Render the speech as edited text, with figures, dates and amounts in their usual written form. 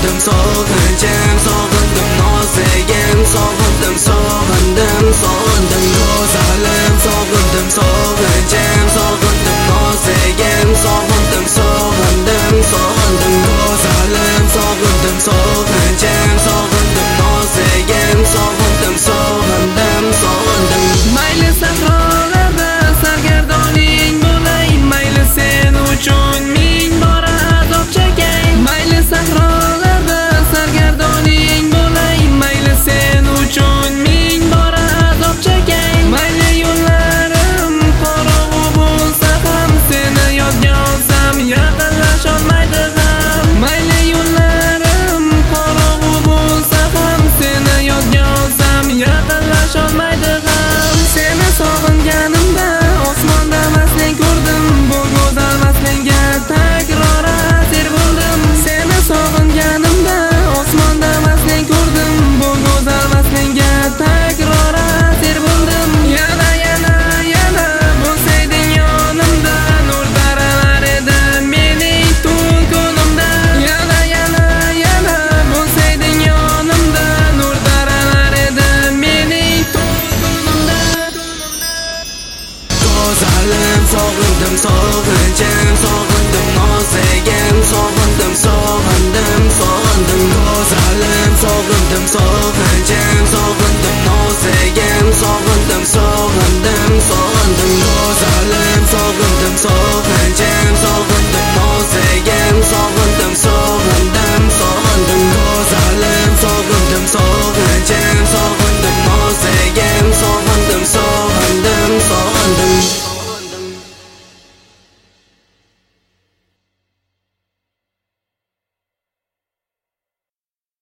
sog'indim sog'inchim, sog'indim nozligim, sog'indim sog'indim sog'indim go'zalim, sog'indim sog'inchim, sog'indim nozligim, sog'indim sog'indim sog'indim go'zalim, sog'indim sog'inchim, sog'indim nozligim, sog'indim sog'indim sog'indim. Mayli sahrolarda sargardoning bo'lay, mayli sen uchun ming bora azob chekay. Mayli sahrolarda sargardoning bo'lay, mayli sen uchun ming bora azob chekay. Mayli yo'llarim qorong'u bo'lsa ham, seni yodga olsam yaqinlasholmaydi ham. Mayli yo'llarim qorong'u bo'lsa ham, seni yodga olsam yaqinlasholmaydi ham. Seni sog'inganimda osmonda masling ko'rdim, bu go'zal maslingga takror asir bo'ldim. Seni sog'inganimda osmonda masling ko'rdim, bu go'zal maslingga takror asir bo'ldim. Yana yana bo'lsayding yonimda, nur taralar edi mening tun kunimda. Yana yana bo'lsayding yonimda, nur taralar edi mening tun kunimda. Go'zalim, sog'indim sog'inchim, sog'indim nozligim, sog'indim sog'indim sog'indim go'zalim, sog'indim sog'inchim, sog'indim nozligim, sog'indim